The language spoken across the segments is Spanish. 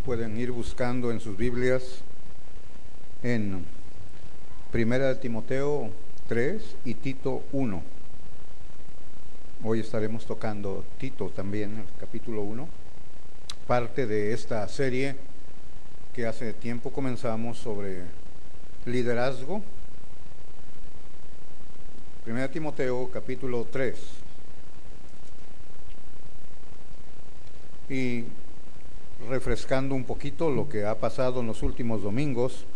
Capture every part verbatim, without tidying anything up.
pueden ir buscando en sus Biblias en Primera de Timoteo tres y Tito uno. Hoy estaremos tocando Tito también, el capítulo uno, parte de esta serie que hace tiempo comenzamos sobre liderazgo. Primera de Timoteo, capítulo tres. Y refrescando un poquito lo que ha pasado en los últimos domingos,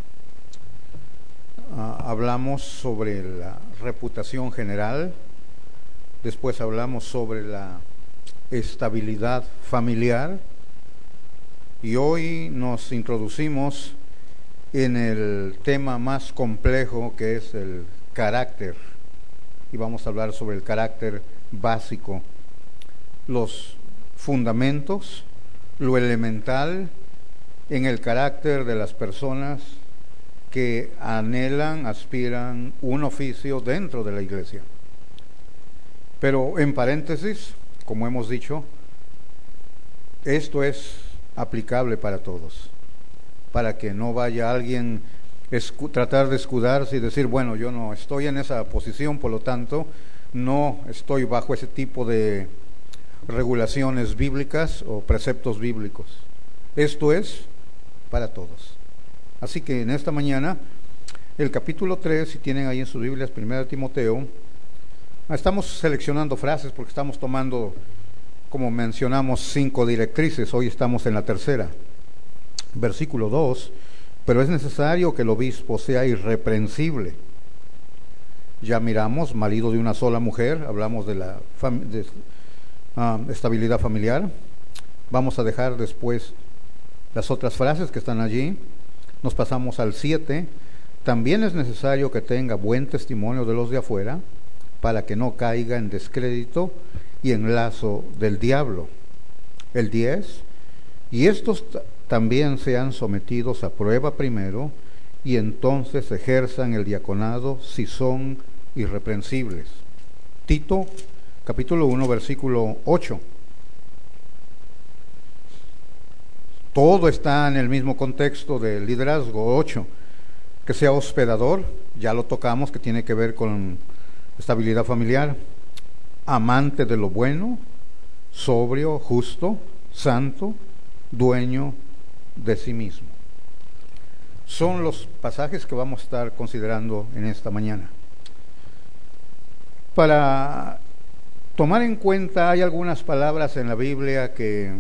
uh, hablamos sobre la reputación general, después hablamos sobre la estabilidad familiar y hoy nos introducimos en el tema más complejo, que es el carácter, y vamos a hablar sobre el carácter básico, los fundamentos, lo elemental en el carácter de las personas que anhelan, aspiran un oficio dentro de la iglesia. Pero en paréntesis, como hemos dicho, esto es aplicable para todos, para que no vaya alguien a tratar de escudarse y decir, bueno, yo no estoy en esa posición, por lo tanto, no estoy bajo ese tipo de regulaciones bíblicas o preceptos bíblicos. Esto es para todos. Así que en esta mañana, el capítulo tres, si tienen ahí en sus Biblias, Primera de Timoteo, estamos seleccionando frases porque estamos tomando, como mencionamos, cinco directrices. Hoy estamos en la tercera. Versículo dos, pero es necesario que el obispo sea irreprensible. Ya miramos, marido de una sola mujer, hablamos de la fam- de, uh, estabilidad familiar. Vamos a dejar después las otras frases que están allí. Nos pasamos al siete. También es necesario que tenga buen testimonio de los de afuera, para que no caiga en descrédito y en lazo del diablo. El diez, y estos t- también sean sometidos a prueba primero, y entonces ejerzan el diaconado si son irreprensibles. Tito, capítulo uno, versículo ocho. Todo está en el mismo contexto del liderazgo. Ocho, que sea hospedador, ya lo tocamos, que tiene que ver con estabilidad familiar, amante de lo bueno, sobrio, justo, santo, dueño de sí mismo. Son los pasajes que vamos a estar considerando en esta mañana. Para tomar en cuenta, hay algunas palabras en la Biblia que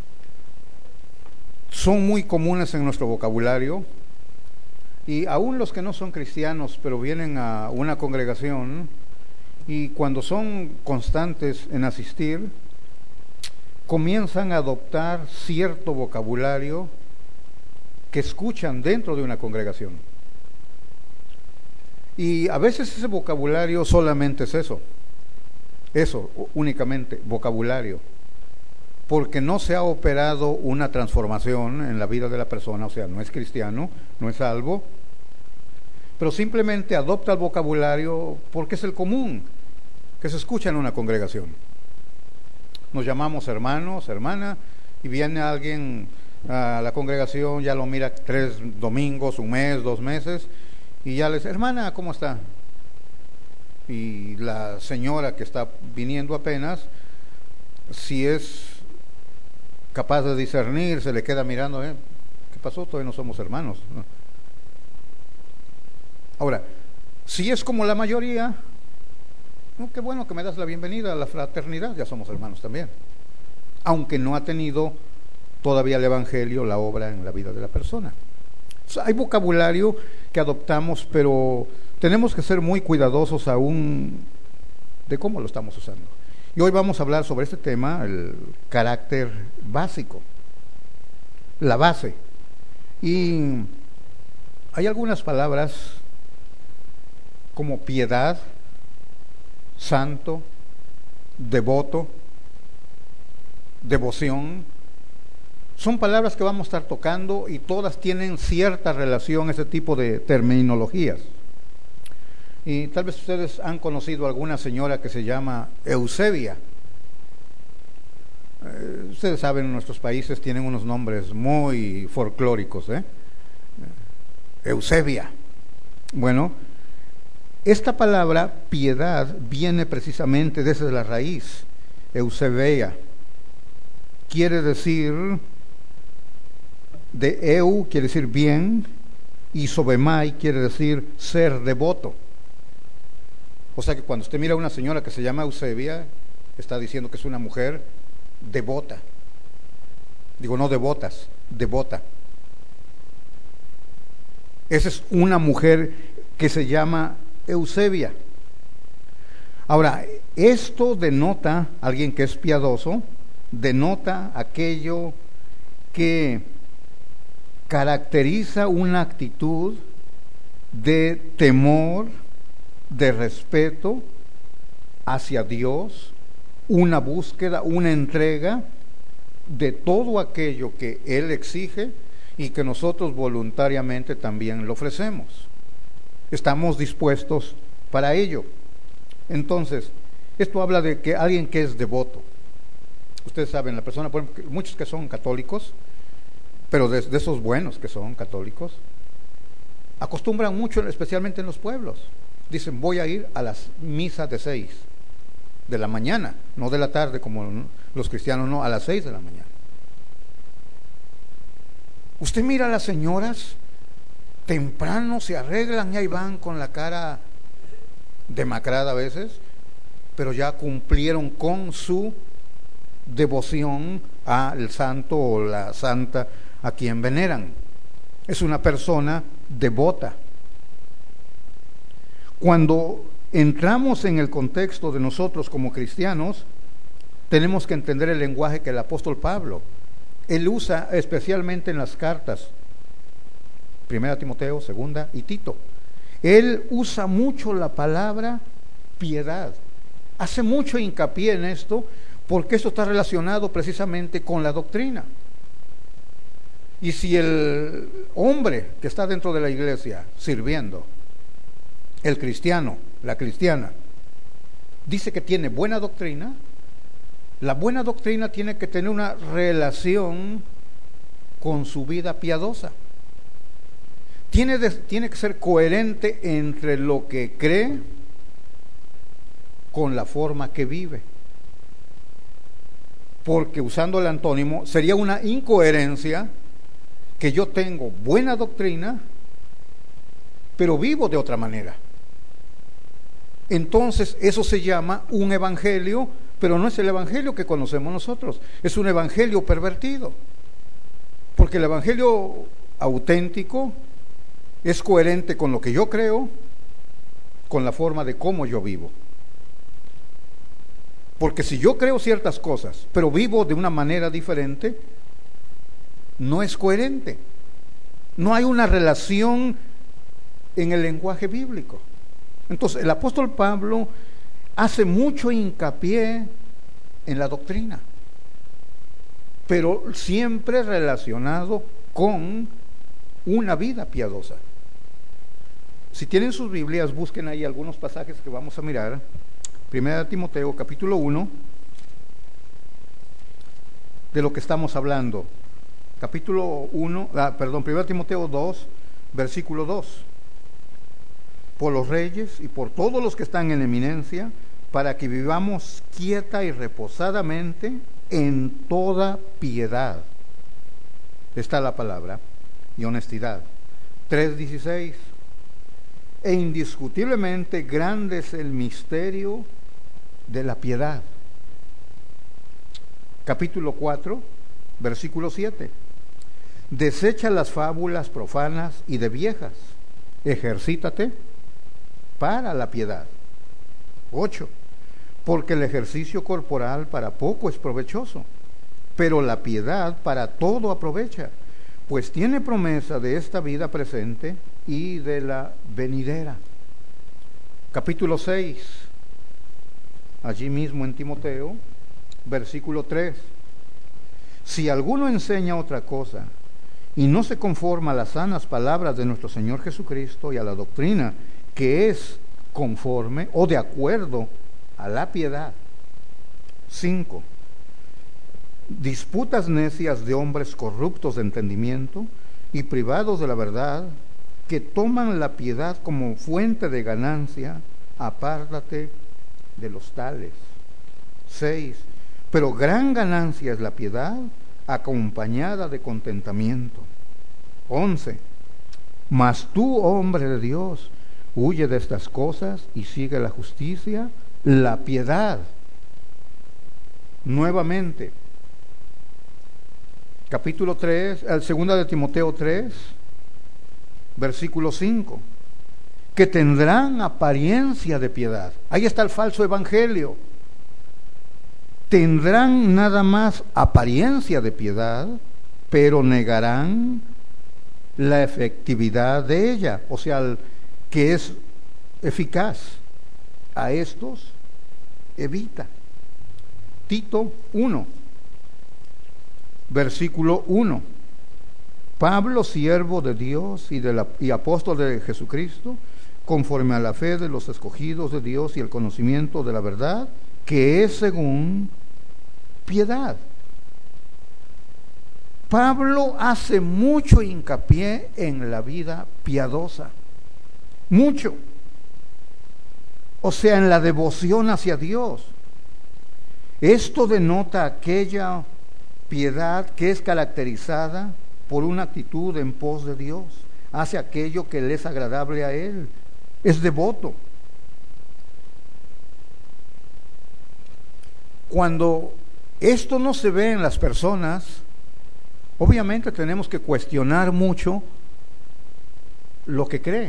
son muy comunes en nuestro vocabulario, y aún los que no son cristianos, pero vienen a una congregación, y cuando son constantes en asistir, comienzan a adoptar cierto vocabulario que escuchan dentro de una congregación. Y a veces ese vocabulario solamente es eso, eso únicamente, vocabulario, porque no se ha operado una transformación en la vida de la persona, o sea, no es cristiano, no es salvo, pero simplemente adopta el vocabulario porque es el común que se escucha en una congregación. Nos llamamos hermanos, hermana, y viene alguien a la congregación, ya lo mira tres domingos, un mes, dos meses, y ya le dice, hermana, ¿cómo está? Y la señora que está viniendo apenas, si es capaz de discernir, se le queda mirando, ¿eh? ¿Qué pasó? Todavía no somos hermanos, ¿no? Ahora, si es como la mayoría, oh, qué bueno que me das la bienvenida a la fraternidad, ya somos hermanos también, aunque no ha tenido todavía el Evangelio, la obra en la vida de la persona. O sea, hay vocabulario que adoptamos, pero tenemos que ser muy cuidadosos aún de cómo lo estamos usando. Y hoy vamos a hablar sobre este tema, el carácter básico, la base. Y hay algunas palabras como piedad, santo, devoto, devoción. Son palabras que vamos a estar tocando y todas tienen cierta relación, ese tipo de terminologías. Y tal vez ustedes han conocido a alguna señora que se llama Eusebia. Eh, ustedes saben, nuestros países tienen unos nombres muy folclóricos, ¿eh? Eusebia. Bueno, esta palabra piedad viene precisamente desde la raíz, Eusebia. Quiere decir, de eu quiere decir bien, y sobemai quiere decir ser devoto. O sea que cuando usted mira a una señora que se llama Eusebia, está diciendo que es una mujer devota. Digo, no devotas, devota. Esa es una mujer que se llama Eusebia. Ahora, esto denota, alguien que es piadoso, denota aquello que caracteriza una actitud de temor, de respeto hacia Dios, una búsqueda, una entrega de todo aquello que Él exige y que nosotros voluntariamente también le ofrecemos. Estamos dispuestos para ello. Entonces, esto habla de que alguien que es devoto. Ustedes saben, la persona, por ejemplo, muchos que son católicos, pero de, de esos buenos que son católicos, acostumbran mucho, especialmente en los pueblos. Dicen, voy a ir a las misas de seis de la mañana, no de la tarde como los cristianos, no, a las seis de la mañana. Usted mira a las señoras, temprano se arreglan y ahí van con la cara demacrada a veces, pero ya cumplieron con su devoción al santo o la santa a quien veneran. Es una persona devota. Cuando entramos en el contexto de nosotros como cristianos, tenemos que entender el lenguaje que el apóstol Pablo, él usa especialmente en las cartas, Primera Timoteo, Segunda y Tito. Él usa mucho la palabra piedad. Hace mucho hincapié en esto porque esto está relacionado precisamente con la doctrina. Y si el hombre que está dentro de la iglesia sirviendo, el cristiano, la cristiana, dice que tiene buena doctrina, la buena doctrina tiene que tener una relación con su vida piadosa. Tiene, de, tiene que ser coherente entre lo que cree con la forma que vive. Porque usando el antónimo, sería una incoherencia que yo tengo buena doctrina, pero vivo de otra manera. Entonces eso se llama un evangelio, pero no es el evangelio que conocemos nosotros, es un evangelio pervertido. Porque el evangelio auténtico es coherente con lo que yo creo, con la forma de cómo yo vivo. Porque si yo creo ciertas cosas, pero vivo de una manera diferente, no es coherente. No hay una relación en el lenguaje bíblico. Entonces, el apóstol Pablo hace mucho hincapié en la doctrina, pero siempre relacionado con una vida piadosa. Si tienen sus Biblias, busquen ahí algunos pasajes que vamos a mirar. Primera de Timoteo, capítulo uno, de lo que estamos hablando. Capítulo uno, ah, perdón, Primera de Timoteo dos, versículo dos. Por los reyes y por todos los que están en eminencia, para que vivamos quieta y reposadamente en toda piedad. Está la palabra, y honestidad. tres dieciséis. E indiscutiblemente grande es el misterio de la piedad. Capítulo cuatro, versículo siete. Desecha las fábulas profanas y de viejas, ejercítate para la piedad. ocho. Porque el ejercicio corporal para poco es provechoso, pero la piedad para todo aprovecha, pues tiene promesa de esta vida presente y de la venidera. Capítulo seis, allí mismo en Timoteo, versículo tres. Si alguno enseña otra cosa y no se conforma a las sanas palabras de nuestro Señor Jesucristo y a la doctrina que es conforme o de acuerdo a la piedad. cinco. disputas necias de hombres corruptos de entendimiento y privados de la verdad, que toman la piedad como fuente de ganancia. Apártate de los tales. Seis. Pero gran ganancia es la piedad, acompañada de contentamiento. Once. Mas tú, hombre de Dios, huye de estas cosas y sigue la justicia, la piedad. Nuevamente, capítulo tres, el segunda de Timoteo tres, versículo cinco, que tendrán apariencia de piedad. Ahí está el falso evangelio. Tendrán nada más apariencia de piedad, pero negarán la efectividad de ella, o sea, el, que es eficaz. A estos evita. Tito uno, versículo uno. Pablo, siervo de Dios y, de la, y apóstol de Jesucristo, conforme a la fe de los escogidos de Dios y el conocimiento de la verdad, que es según piedad. Pablo hace mucho hincapié en la vida piadosa, mucho, o sea, en la devoción hacia Dios. Esto denota aquella piedad que es caracterizada por una actitud en pos de Dios, hace aquello que le es agradable a Él, es devoto. Cuando esto no se ve en las personas, obviamente tenemos que cuestionar mucho lo que cree.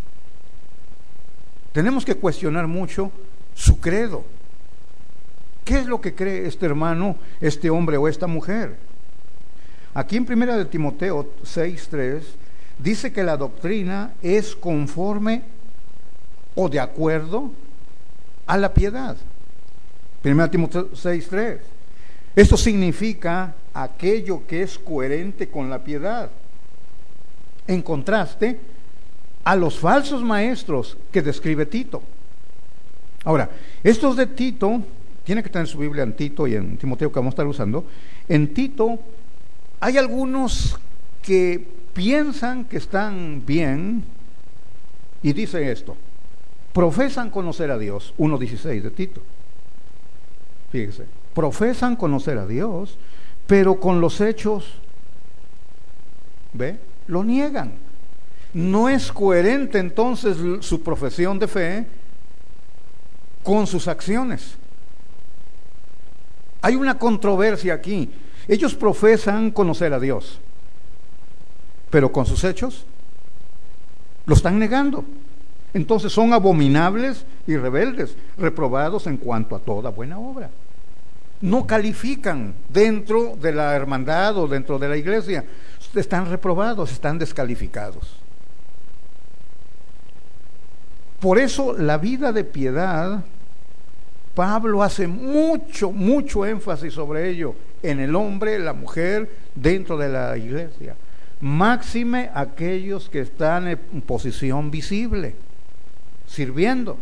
Tenemos que cuestionar mucho su credo. ¿Qué es lo que cree este hermano, este hombre o esta mujer? Aquí en primera de Timoteo seis tres dice que la doctrina es conforme o de acuerdo a la piedad. primera de Timoteo seis tres. Esto significa aquello que es coherente con la piedad. En contraste a los falsos maestros que describe Tito. Ahora, estos de Tito, tiene que tener su Biblia en Tito y en Timoteo que vamos a estar usando. En Tito hay algunos que piensan que están bien y dice esto: profesan conocer a Dios. uno dieciséis de Tito. Fíjese, profesan conocer a Dios, pero con los hechos, ¿ve? Lo niegan. No es coherente entonces su profesión de fe con sus acciones. Hay una controversia aquí. Ellos profesan conocer a Dios, pero con sus hechos lo están negando. Entonces son abominables y rebeldes, reprobados en cuanto a toda buena obra. No califican dentro de la hermandad o dentro de la iglesia. Están reprobados, están descalificados. Por eso la vida de piedad, Pablo hace mucho, mucho énfasis sobre ello en el hombre, la mujer, dentro de la iglesia. Máxime aquellos que están en posición visible, sirviendo.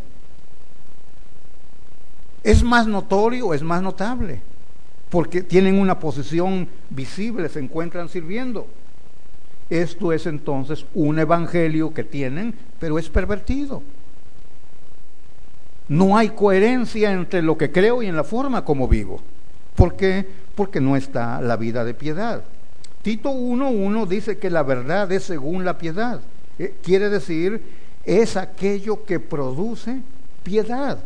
Es más notorio, es más notable, porque tienen una posición visible, se encuentran sirviendo. Esto es entonces un evangelio que tienen, pero es pervertido. No hay coherencia entre lo que creo y en la forma como vivo. ¿Por qué? Porque no está la vida de piedad. Tito uno uno dice que la verdad es según la piedad. Eh, quiere decir, es aquello que produce piedad.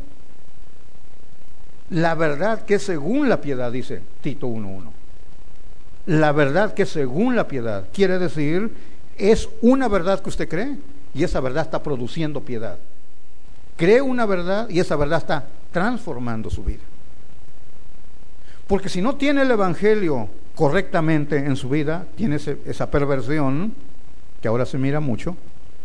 La verdad que es según la piedad, dice Tito uno uno. La verdad que es según la piedad, quiere decir, es una verdad que usted cree y esa verdad está produciendo piedad. Cree una verdad y esa verdad está transformando su vida. Porque si no tiene el evangelio correctamente en su vida, tiene ese, esa perversión que ahora se mira mucho,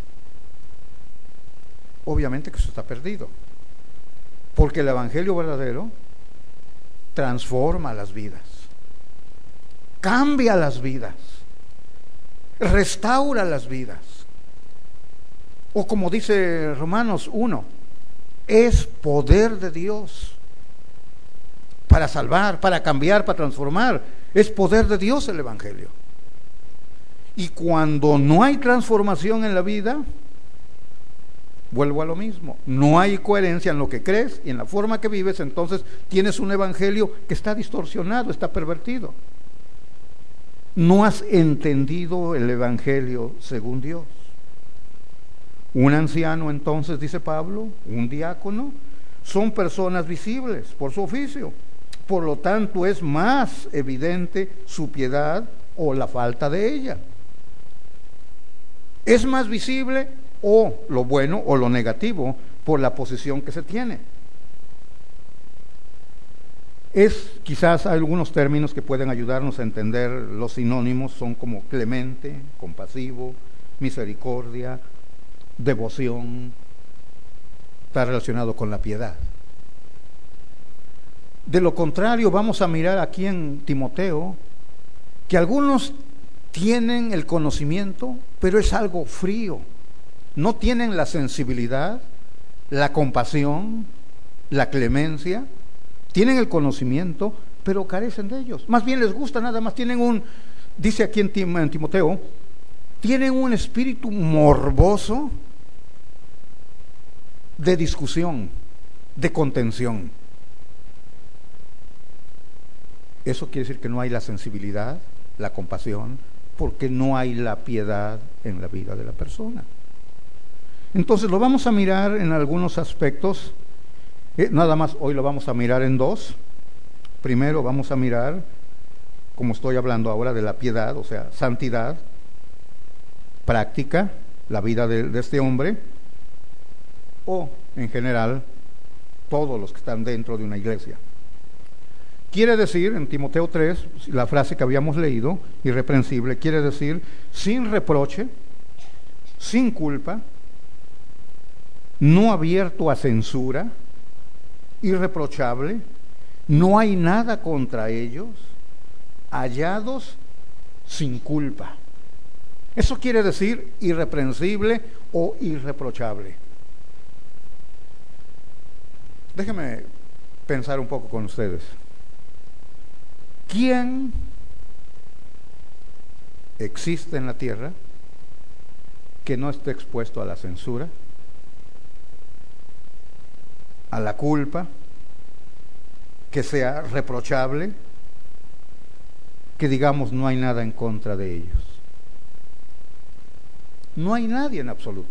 obviamente que eso está perdido. Porque el evangelio verdadero transforma las vidas, cambia las vidas, restaura las vidas. O como dice Romanos uno, es poder de Dios para salvar, para cambiar, para transformar. Es poder de Dios el Evangelio. Y cuando no hay transformación en la vida, vuelvo a lo mismo, no hay coherencia en lo que crees y en la forma que vives, entonces tienes un evangelio que está distorsionado, está pervertido. No has entendido el evangelio según Dios. Un anciano, entonces, dice Pablo, un diácono, son personas visibles por su oficio. Por lo tanto, es más evidente su piedad o la falta de ella. Es más visible o lo bueno o lo negativo por la posición que se tiene. Es quizás algunos términos que pueden ayudarnos a entender los sinónimos, son como clemente, compasivo, misericordia, devoción, está relacionado con la piedad. De lo contrario, vamos a mirar aquí en Timoteo que algunos tienen el conocimiento, pero es algo frío. No tienen la sensibilidad, la compasión, la clemencia. Tienen el conocimiento, pero carecen de ellos. Más bien les gusta, nada más tienen un, dice aquí en, Tim, en Timoteo, tienen un espíritu morboso de discusión, de contención. Eso quiere decir que no hay la sensibilidad, la compasión, porque no hay la piedad en la vida de la persona. Entonces lo vamos a mirar en algunos aspectos, eh, nada más hoy lo vamos a mirar en dos. Primero vamos a mirar, como estoy hablando ahora, de la piedad, o sea, santidad, práctica, la vida de, de este hombre, o en general, todos los que están dentro de una iglesia. Quiere decir, en Timoteo tres, la frase que habíamos leído, irreprensible, quiere decir sin reproche, sin culpa, no abierto a censura, irreprochable, no hay nada contra ellos, hallados sin culpa. Eso quiere decir irreprensible o irreprochable. Déjenme pensar un poco con ustedes. ¿Quién existe en la tierra que no esté expuesto a la censura, a la culpa, que sea reprochable, que digamos no hay nada en contra de ellos? No hay nadie en absoluto.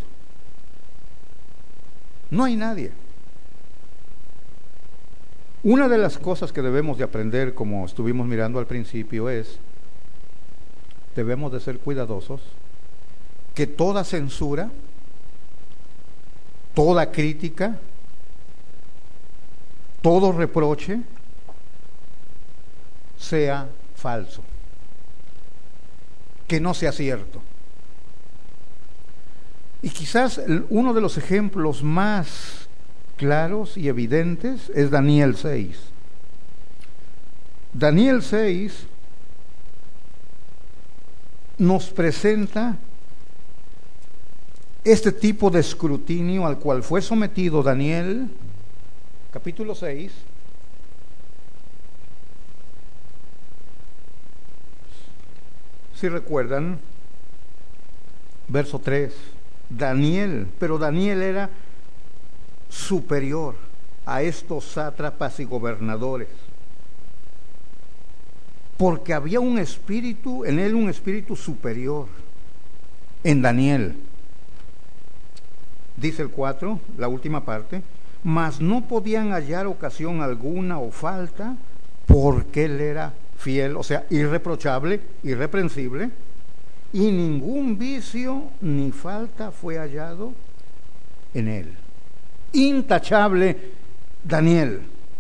No hay nadie. Una de las cosas que debemos de aprender, como estuvimos mirando al principio, es debemos de ser cuidadosos que toda censura, toda crítica, todo reproche sea falso, que no sea cierto. Y quizás uno de los ejemplos más claros y evidentes es Daniel seis. Daniel seis nos presenta este tipo de escrutinio al cual fue sometido Daniel, capítulo seis. Si recuerdan, verso tres, Daniel, pero Daniel era superior a estos sátrapas y gobernadores, porque había un espíritu, en él un espíritu superior, en Daniel. Dice el cuatro, la última parte, mas no podían hallar ocasión alguna o falta, porque él era fiel, o sea, irreprochable, irreprensible, y ningún vicio ni falta fue hallado en él. Intachable Daniel.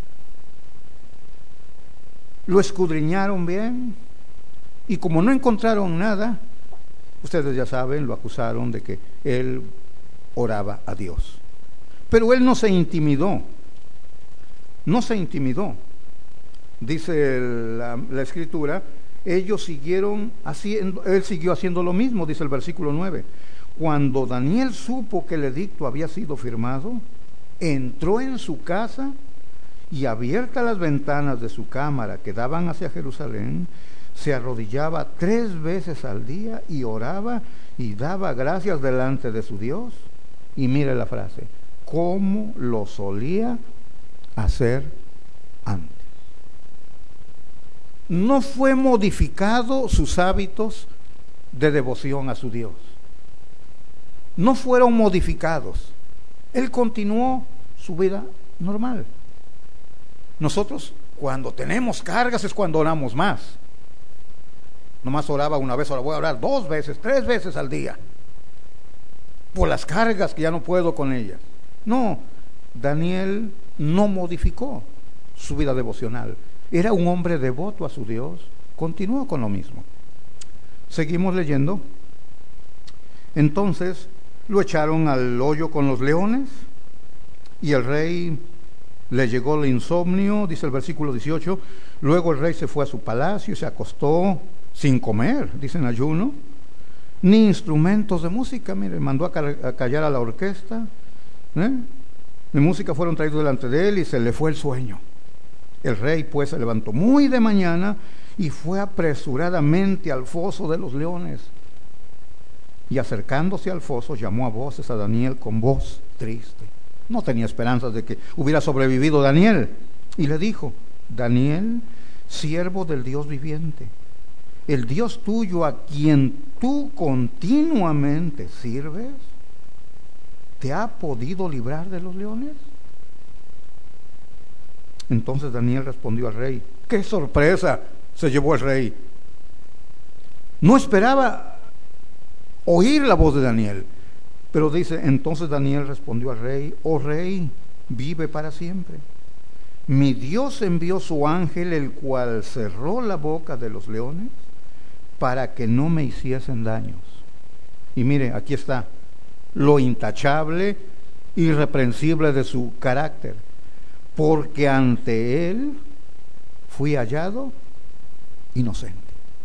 Lo escudriñaron bien y como no encontraron nada, ustedes ya saben, lo acusaron de que él oraba a Dios. Pero él no se intimidó, no se intimidó. Dice la, la escritura, ellos siguieron haciendo, él siguió haciendo lo mismo, dice el versículo nueve. Cuando Daniel supo que el edicto había sido firmado, entró en su casa y abiertas las ventanas de su cámara que daban hacia Jerusalén, se arrodillaba tres veces al día y oraba y daba gracias delante de su Dios. Y mire la frase, como lo solía hacer antes. No fue modificado sus hábitos de devoción a su Dios. No fueron modificados. Él continuó su vida normal. Nosotros, cuando tenemos cargas, es cuando oramos más. Nomás oraba una vez, ahora voy a orar dos veces, tres veces al día. Por las cargas que ya no puedo con ellas. No, Daniel no modificó su vida devocional. Era un hombre devoto a su Dios. Continuó con lo mismo. Seguimos leyendo. Entonces lo echaron al hoyo con los leones y el rey le llegó el insomnio, dice el versículo dieciocho. Luego el rey se fue a su palacio y se acostó sin comer, dice en ayuno, ni instrumentos de música. Mire, mandó a, cal- a callar a la orquesta, ¿eh? De música fueron traídos delante de él y se le fue el sueño. El rey pues se levantó muy de mañana y fue apresuradamente al foso de los leones. Y acercándose al foso llamó a voces a Daniel con voz triste. No tenía esperanzas de que hubiera sobrevivido Daniel. Y le dijo: Daniel, siervo del Dios viviente, el Dios tuyo a quien tú continuamente sirves, ¿te ha podido librar de los leones? Entonces Daniel respondió al rey. ¡Qué sorpresa se llevó el rey! No esperaba oír la voz de Daniel, pero dice, entonces Daniel respondió al rey: oh rey, vive para siempre. Mi Dios envió su ángel, el cual cerró la boca de los leones para que no me hiciesen daños. Y mire, aquí está lo intachable, irreprensible de su carácter. Porque ante él fui hallado inocente.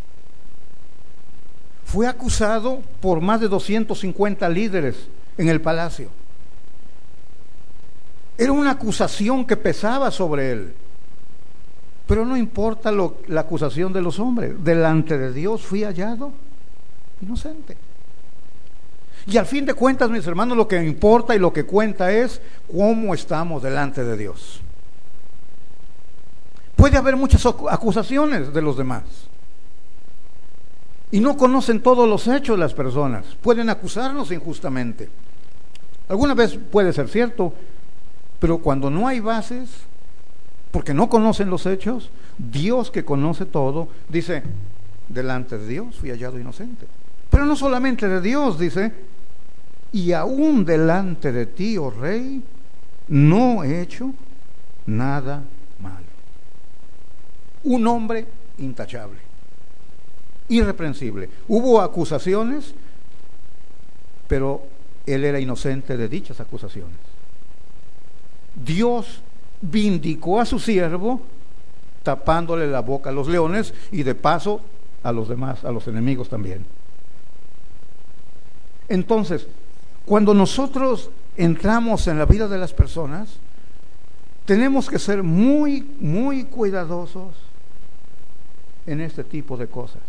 Fue acusado por más de doscientos cincuenta líderes en el palacio. Era una acusación que pesaba sobre él. Pero no importa lo, la acusación de los hombres. Delante de Dios fui hallado inocente. Y al fin de cuentas, mis hermanos, lo que importa y lo que cuenta es cómo estamos delante de Dios. Puede haber muchas acusaciones de los demás. Y no conocen todos los hechos las personas. Pueden acusarnos injustamente. Alguna vez puede ser cierto, pero cuando no hay bases, porque no conocen los hechos, Dios que conoce todo, dice, delante de Dios fui hallado inocente. Pero no solamente de Dios, dice, y aún delante de ti, oh rey, no he hecho nada malo. Un hombre intachable, irreprensible. Hubo acusaciones, pero él era inocente de dichas acusaciones. Dios vindicó a su siervo, tapándole la boca a los leones y de paso a los demás, a los enemigos también. Entonces, cuando nosotros entramos en la vida de las personas, tenemos que ser muy, muy cuidadosos en este tipo de cosas.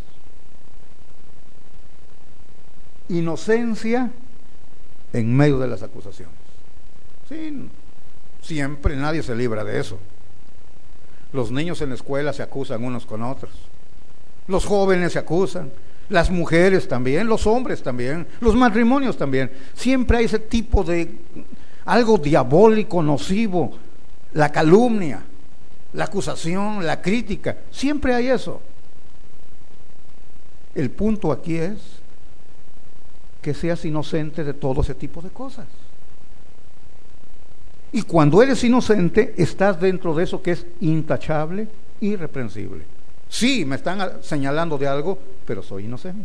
Inocencia en medio de las acusaciones. Sí, siempre nadie se libra de eso. Los niños en la escuela se acusan unos con otros. Los jóvenes se acusan. Las mujeres también, los hombres también, los matrimonios también. Siempre hay ese tipo de algo diabólico, nocivo, la calumnia, la acusación, la crítica. Siempre hay eso. El punto aquí es que seas inocente de todo ese tipo de cosas. Y cuando eres inocente, estás dentro de eso que es intachable, irreprensible. Sí, me están señalando de algo, pero soy inocente.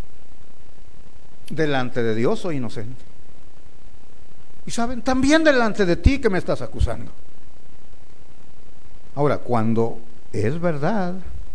Delante de Dios soy inocente. Y saben, también delante de ti que me estás acusando. Ahora, cuando es verdad,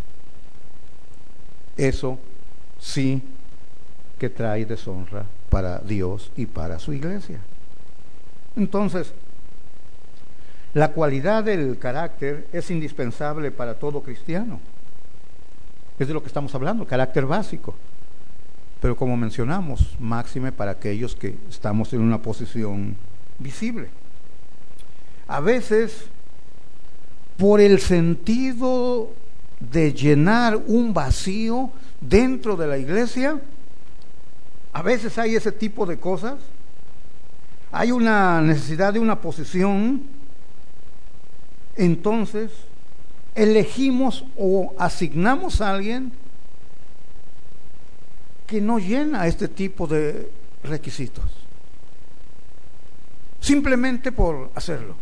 eso sí que trae deshonra para Dios y para su iglesia. Entonces, La cualidad del carácter es indispensable para todo cristiano. Es de lo que estamos hablando, carácter básico. Pero como mencionamos, máxime para aquellos que estamos en una posición visible. A veces, por el sentido de llenar un vacío dentro de la iglesia, a veces hay ese tipo de cosas. Hay una necesidad de una posición, entonces elegimos o asignamos a alguien que no llena este tipo de requisitos, simplemente por hacerlo.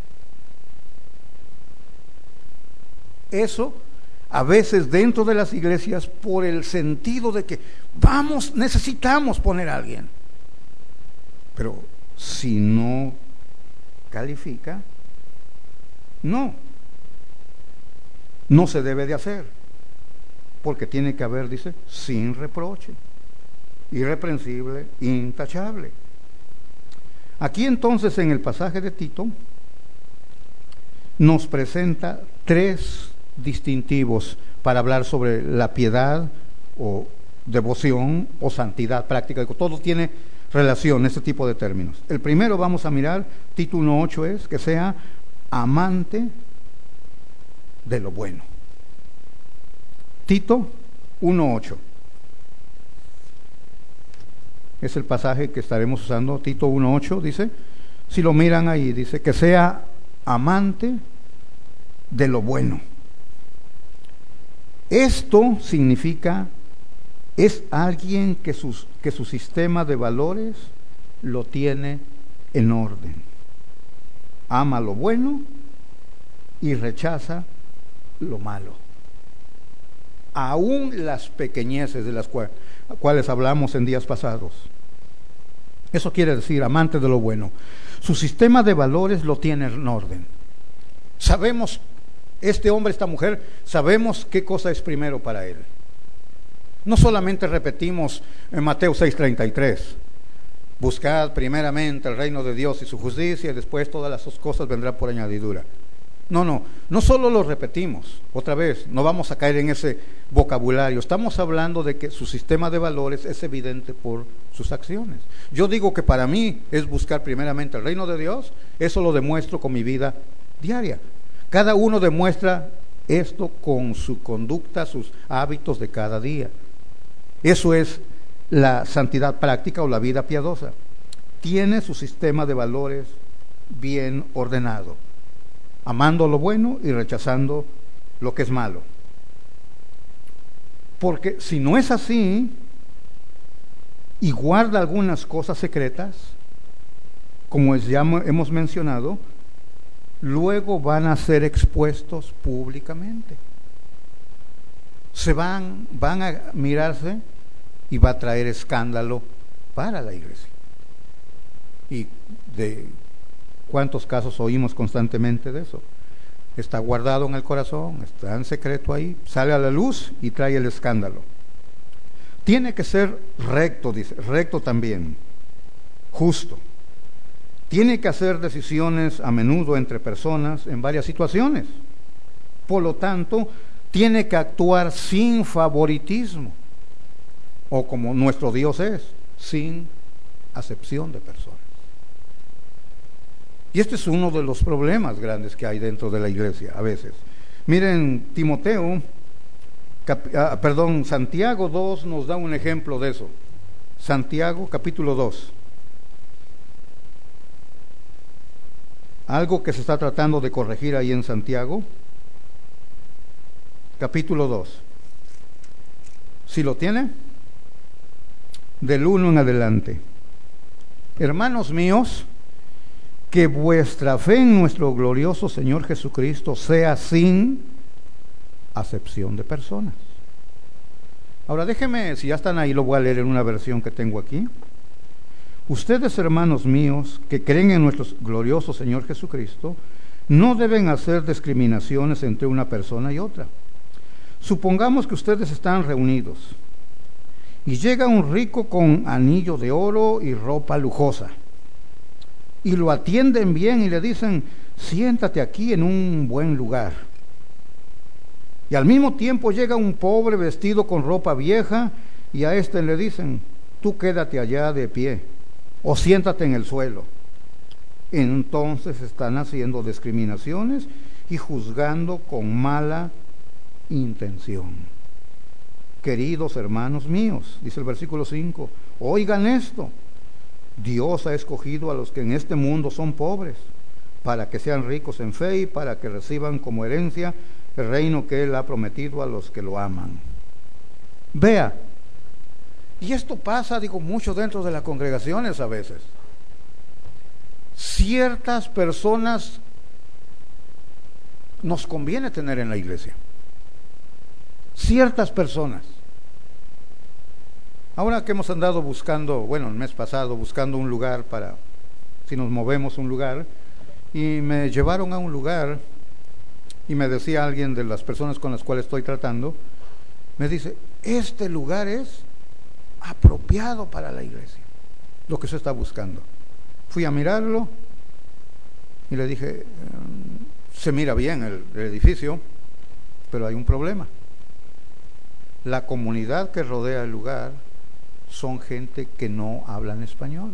Eso a veces dentro de las iglesias, por el sentido de que vamos, necesitamos poner a alguien, pero si no califica, no, no se debe de hacer, porque tiene que haber, dice, sin reproche, irreprensible, intachable. Aquí entonces en el pasaje de Tito nos presenta tres distintivos para hablar sobre la piedad o devoción o santidad práctica. Todo tiene relación, este tipo de términos. El primero vamos a mirar, Tito uno ocho, es que sea amante de lo bueno. Tito uno ocho es el pasaje que estaremos usando. Tito uno ocho dice, si lo miran ahí, dice que sea amante de lo bueno. Esto significa, es alguien que, sus, que su sistema de valores lo tiene en orden. Ama lo bueno y rechaza lo malo. Aún las pequeñeces de las cuales, cuales hablamos en días pasados. Eso quiere decir amante de lo bueno. Su sistema de valores lo tiene en orden. Sabemos, este hombre, esta mujer, sabemos qué cosa es primero para él. No solamente repetimos en Mateo seis treinta y tres, buscad primeramente el reino de Dios y su justicia, y después todas las cosas vendrán por añadidura. No, no, no solo lo repetimos, otra vez, no vamos a caer en ese vocabulario. Estamos hablando de que su sistema de valores es evidente por sus acciones. Yo digo que para mí es buscar primeramente el reino de Dios, eso lo demuestro con mi vida diaria. Cada uno demuestra esto con su conducta, sus hábitos de cada día. Eso es la santidad práctica o la vida piadosa. Tiene su sistema de valores bien ordenado, amando lo bueno y rechazando lo que es malo. Porque si no es así y guarda algunas cosas secretas, como ya hemos mencionado, luego van a ser expuestos públicamente. Se van, van a mirarse y va a traer escándalo para la iglesia. Y de ¿cuántos casos oímos constantemente de eso? Está guardado en el corazón, está en secreto ahí, sale a la luz y trae el escándalo. Tiene que ser recto, dice, recto también, justo. Tiene que hacer decisiones a menudo entre personas en varias situaciones. Por lo tanto, tiene que actuar sin favoritismo, o como nuestro Dios es, sin acepción de personas. Y este es uno de los problemas grandes que hay dentro de la iglesia a veces. Miren, Timoteo, cap, ah, perdón, Santiago dos nos da un ejemplo de eso. Santiago capítulo dos. Algo que se está tratando de corregir ahí en Santiago, capítulo dos. ¿Sí lo tiene? Del uno en adelante. Hermanos míos, que vuestra fe en nuestro glorioso Señor Jesucristo sea sin acepción de personas. Ahora déjenme, si ya están ahí, lo voy a leer en una versión que tengo aquí. Ustedes, hermanos míos, que creen en nuestro glorioso Señor Jesucristo, no deben hacer discriminaciones entre una persona y otra. Supongamos que ustedes están reunidos y llega un rico con anillo de oro y ropa lujosa, y lo atienden bien y le dicen: siéntate aquí en un buen lugar. Y al mismo tiempo llega un pobre vestido con ropa vieja y a este le dicen, tú quédate allá de pie o siéntate en el suelo. Entonces están haciendo discriminaciones y juzgando con mala intención. Queridos hermanos míos, dice el versículo cinco, oigan esto, Dios ha escogido a los que en este mundo son pobres, para que sean ricos en fe y para que reciban como herencia el reino que Él ha prometido a los que lo aman. Vea, y esto pasa, digo, mucho dentro de las congregaciones a veces. Ciertas personas nos conviene tener en la iglesia. Ciertas personas. Ahora que hemos andado buscando, bueno, el mes pasado, buscando un lugar para, si nos movemos un lugar, y me llevaron a un lugar, y me decía alguien de las personas con las cuales estoy tratando, me dice, este lugar es apropiado para la iglesia, lo que se está buscando. Fui a mirarlo, y le dije, se mira bien el, el edificio, pero hay un problema. La comunidad que rodea el lugar son gente que no hablan español.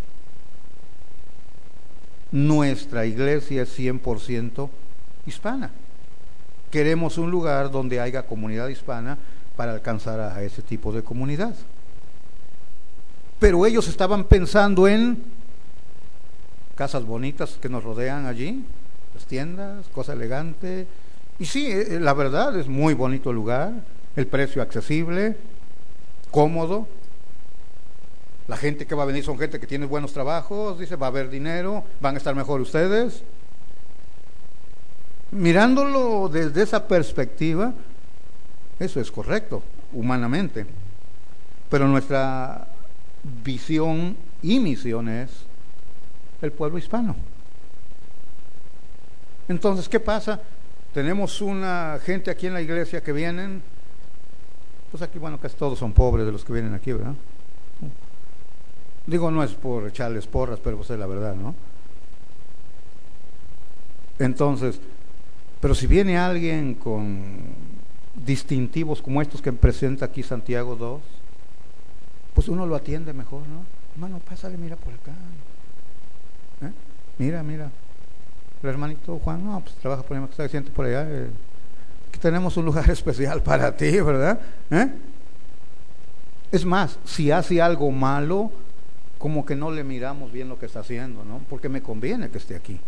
Nuestra iglesia es cien por ciento hispana. Queremos un lugar donde haya comunidad hispana para alcanzar a ese tipo de comunidad. Pero ellos estaban pensando en casas bonitas que nos rodean allí, las tiendas, cosa elegante. Y sí, la verdad es muy bonito el lugar, el precio accesible, cómodo. La gente que va a venir son gente que tiene buenos trabajos, dice, va a haber dinero, van a estar mejor ustedes. Mirándolo desde esa perspectiva, eso es correcto, humanamente. Pero nuestra visión y misión es el pueblo hispano. Entonces, ¿qué pasa? Tenemos una gente aquí en la iglesia que vienen, pues aquí, bueno, casi todos son pobres de los que vienen aquí, ¿verdad? Digo, no es por echarles porras, pero pues es la verdad, ¿no? Entonces, pero si viene alguien con distintivos como estos que presenta aquí Santiago dos, pues uno lo atiende mejor, ¿no? Hermano, pásale, mira por acá. ¿Eh? Mira, mira. El hermanito Juan, no, pues trabaja por ahí, que está siente por allá. Eh. Aquí tenemos un lugar especial para ti, ¿verdad? ¿Eh? Es más, si hace algo malo, como que no le miramos bien lo que está haciendo, ¿no? Porque me conviene que esté aquí.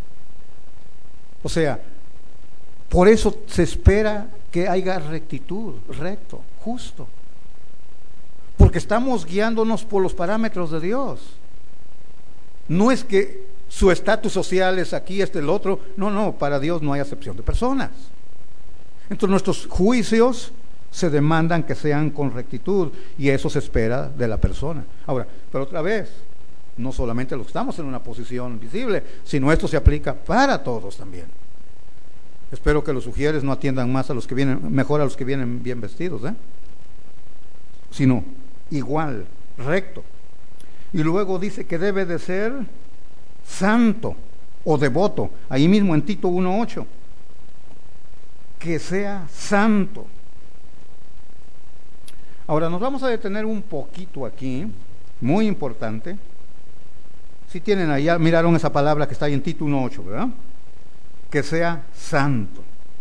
O sea, por eso se espera que haya rectitud, recto, justo. Porque estamos guiándonos por los parámetros de Dios. No es que su estatus social es aquí, este, el otro. No, no, para Dios no hay acepción de personas. Entonces nuestros juicios se demandan que sean con rectitud y eso se espera de la persona. Ahora, pero otra vez, no solamente los que estamos en una posición visible, sino esto se aplica para todos también. Espero que los ujieres no atiendan más a los que vienen, mejor a los que vienen bien vestidos, ¿eh? Sino igual, recto. Y luego dice que debe de ser santo o devoto, ahí mismo en Tito uno ocho, que sea santo. Ahora nos vamos a detener un poquito aquí, muy importante. Si tienen allá, miraron esa palabra que está ahí en Tito uno ocho, ¿verdad? Que sea santo.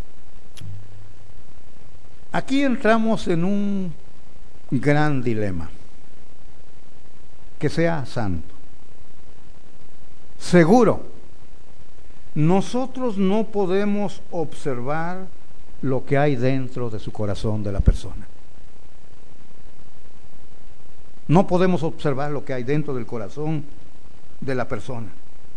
Aquí entramos en un gran dilema. Que sea santo. Seguro, nosotros no podemos observar lo que hay dentro de su corazón de la persona. No podemos observar lo que hay dentro del corazón de la persona.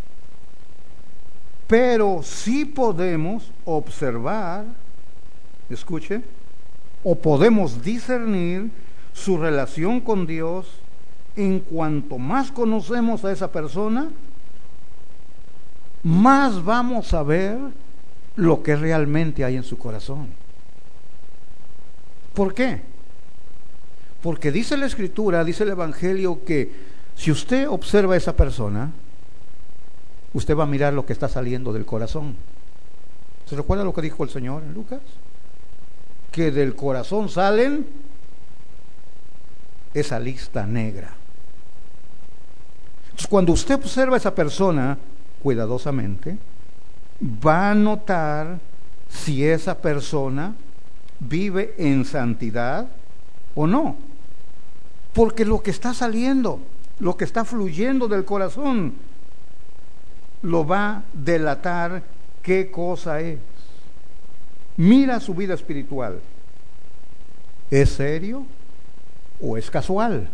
Pero sí podemos observar, escuche, o podemos discernir su relación con Dios. En cuanto más conocemos a esa persona, más vamos a ver lo que realmente hay en su corazón. ¿Por qué? Porque dice la Escritura, dice el Evangelio, que si usted observa a esa persona, usted va a mirar lo que está saliendo del corazón. ¿Se recuerda lo que dijo el Señor en Lucas? Que del corazón salen esa lista negra. Entonces, cuando usted observa a esa persona cuidadosamente, va a notar si esa persona vive en santidad o no. Porque lo que está saliendo, lo que está fluyendo del corazón, lo va a delatar qué cosa es. Mira su vida espiritual. ¿Es serio o es casual?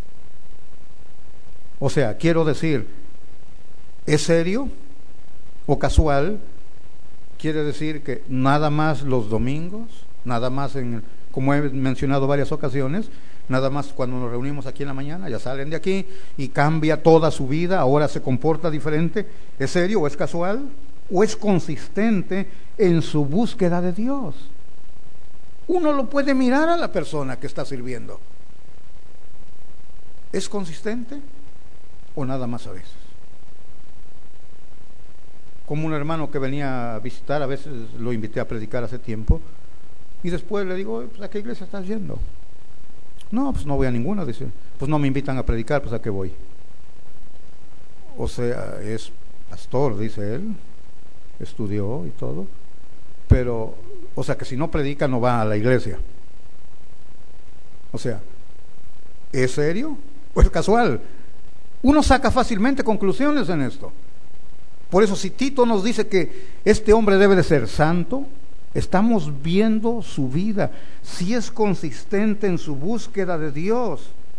O sea, quiero decir, ¿es serio o casual? Quiere decir que nada más los domingos, nada más en, como he mencionado varias ocasiones, nada más cuando nos reunimos aquí en la mañana, ya salen de aquí y cambia toda su vida, ahora se comporta diferente. ¿Es serio o es casual? ¿O es consistente en su búsqueda de Dios? Uno lo puede mirar a la persona que está sirviendo. ¿Es consistente o nada más a veces? Como un hermano que venía a visitar, a veces lo invité a predicar hace tiempo, y después le digo, pues, ¿a qué iglesia estás yendo? No, pues no voy a ninguna. Dice, pues no me invitan a predicar, pues ¿a qué voy? O sea, es pastor, dice él, estudió y todo, pero, o sea, que si no predica no va a la iglesia. O sea, ¿es serio o es casual? Uno saca fácilmente conclusiones en esto. Por eso, si Tito nos dice que este hombre debe de ser santo, estamos viendo su vida, si es consistente en su búsqueda de Dios.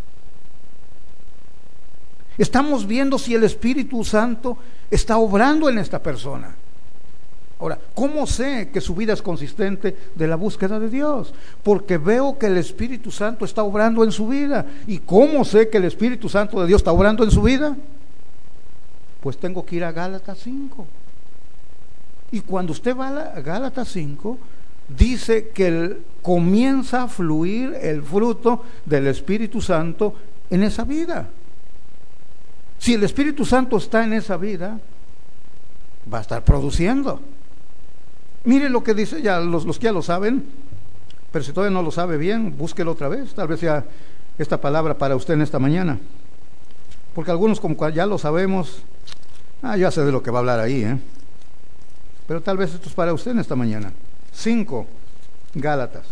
Estamos viendo si el Espíritu Santo está obrando en esta persona. Ahora, ¿cómo sé que su vida es consistente de la búsqueda de Dios? Porque veo que el Espíritu Santo está obrando en su vida. ¿Y cómo sé que el Espíritu Santo de Dios está obrando en su vida? Pues tengo que ir a Gálatas cinco. Y cuando usted va a Gálatas cinco, dice que el, comienza a fluir el fruto del Espíritu Santo en esa vida. Si el Espíritu Santo está en esa vida, va a estar produciendo. Mire lo que dice, ya los, los que ya lo saben, pero si todavía no lo sabe bien, búsquelo otra vez, tal vez sea esta palabra para usted en esta mañana. Porque algunos, como ya lo sabemos, ah, ya sé de lo que va a hablar ahí, ¿eh? Pero tal vez esto es para usted en esta mañana. cinco, Gálatas.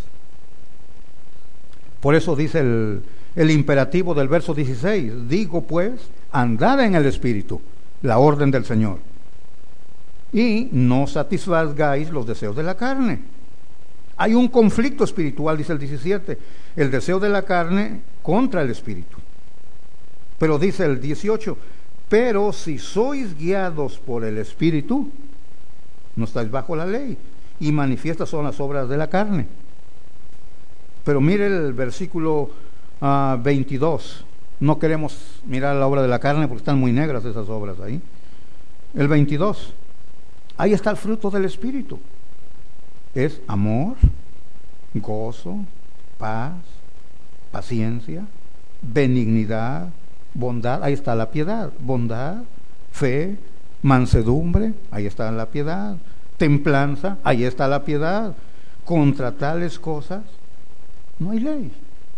Por eso dice el, el imperativo del verso dieciséis, digo pues, andad en el Espíritu, la orden del Señor, y no satisfagáis los deseos de la carne. Hay un conflicto espiritual, dice el diecisiete, el deseo de la carne contra el Espíritu. Pero dice el dieciocho, pero si sois guiados por el Espíritu, no estáis bajo la ley, y manifiestas son las obras de la carne. Pero mire el versículo uh, veintidós. No queremos mirar la obra de la carne porque están muy negras esas obras ahí. El veintidós, ahí está el fruto del Espíritu. Es amor, gozo, paz, paciencia, benignidad, bondad. Ahí está la piedad, bondad, fe, mansedumbre, ahí está la piedad, templanza, ahí está la piedad. Contra tales cosas no hay ley.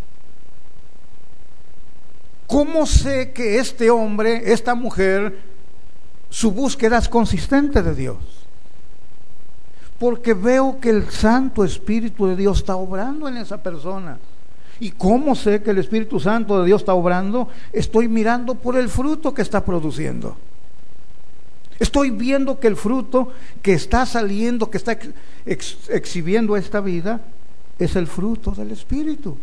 ¿Cómo sé que este hombre, esta mujer, su búsqueda es consistente de Dios? Porque veo que el Santo Espíritu de Dios está obrando en esa persona. ¿Y cómo sé que el Espíritu Santo de Dios está obrando? Estoy mirando por el fruto que está produciendo. Estoy viendo que el fruto que está saliendo, que está ex, ex, exhibiendo esta vida, es el fruto del Espíritu.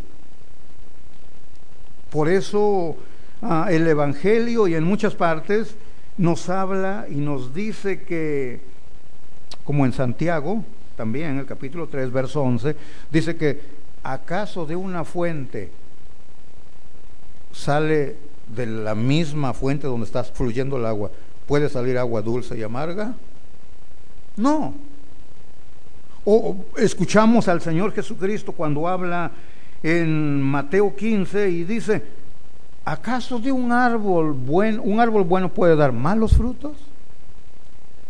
Por eso uh, el Evangelio, y en muchas partes, nos habla y nos dice que, como en Santiago, también en el capítulo tres, verso once, dice que ¿acaso de una fuente sale de la misma fuente donde está fluyendo el agua, puede salir agua dulce y amarga? No. O, o escuchamos al Señor Jesucristo cuando habla en Mateo quince y dice, ¿acaso de un árbol bueno, un árbol bueno puede dar malos frutos?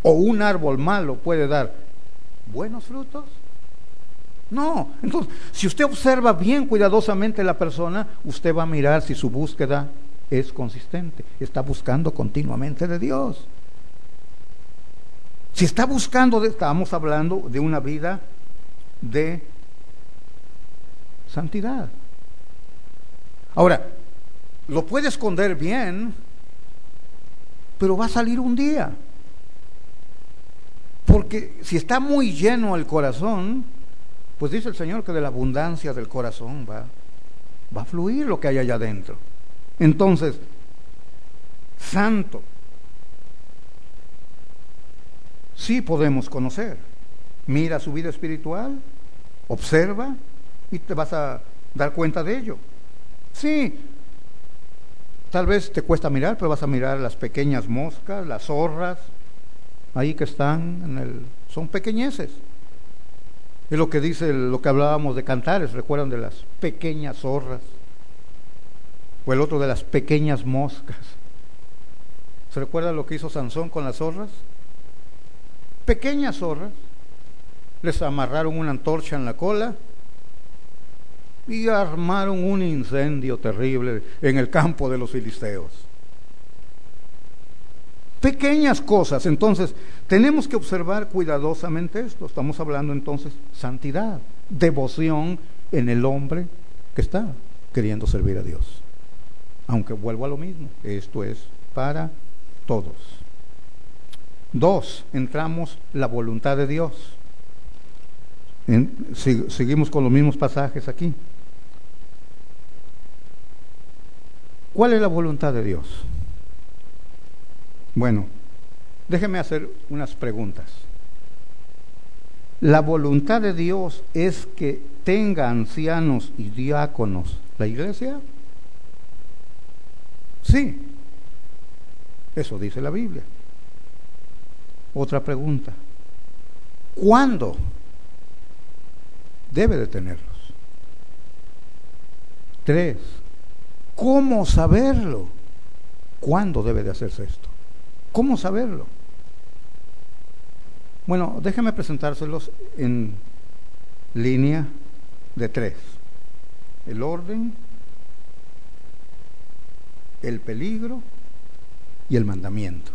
¿O un árbol malo puede dar buenos frutos? No. Entonces, si usted observa bien cuidadosamente a la persona, usted va a mirar si su búsqueda es consistente, está buscando continuamente de Dios. Si está buscando, de, estamos hablando de una vida de santidad. Ahora, lo puede esconder bien, pero va a salir un día. Porque si está muy lleno el corazón, pues dice el Señor que de la abundancia del corazón va, va a fluir lo que hay allá adentro. Entonces, santo, sí podemos conocer. Mira su vida espiritual, observa y te vas a dar cuenta de ello. Sí, tal vez te cuesta mirar, pero vas a mirar las pequeñas moscas, las zorras, ahí que están en el, son pequeñeces. Es lo que dice, lo que hablábamos de Cantares, recuerdan de las pequeñas zorras, o el otro de las pequeñas moscas. ¿Se recuerda lo que hizo Sansón con las zorras? Pequeñas zorras, les amarraron una antorcha en la cola y armaron un incendio terrible en el campo de los filisteos. Pequeñas cosas. Entonces, tenemos que observar cuidadosamente esto. Estamos hablando entonces santidad, devoción en el hombre que está queriendo servir a Dios. Aunque vuelvo a lo mismo, esto es para todos. Dos, entramos la voluntad de Dios. En, si, seguimos con los mismos pasajes aquí. ¿Cuál es la voluntad de Dios? Bueno, déjeme hacer unas preguntas. ¿La voluntad de Dios es que tenga ancianos y diáconos la iglesia? Sí, eso dice la Biblia. Otra pregunta: ¿cuándo debe de tenerlos? Tres, ¿cómo saberlo? ¿Cuándo debe de hacerse esto? ¿Cómo saberlo? Bueno, déjenme presentárselos en línea de tres: el orden, el peligro y el mandamiento.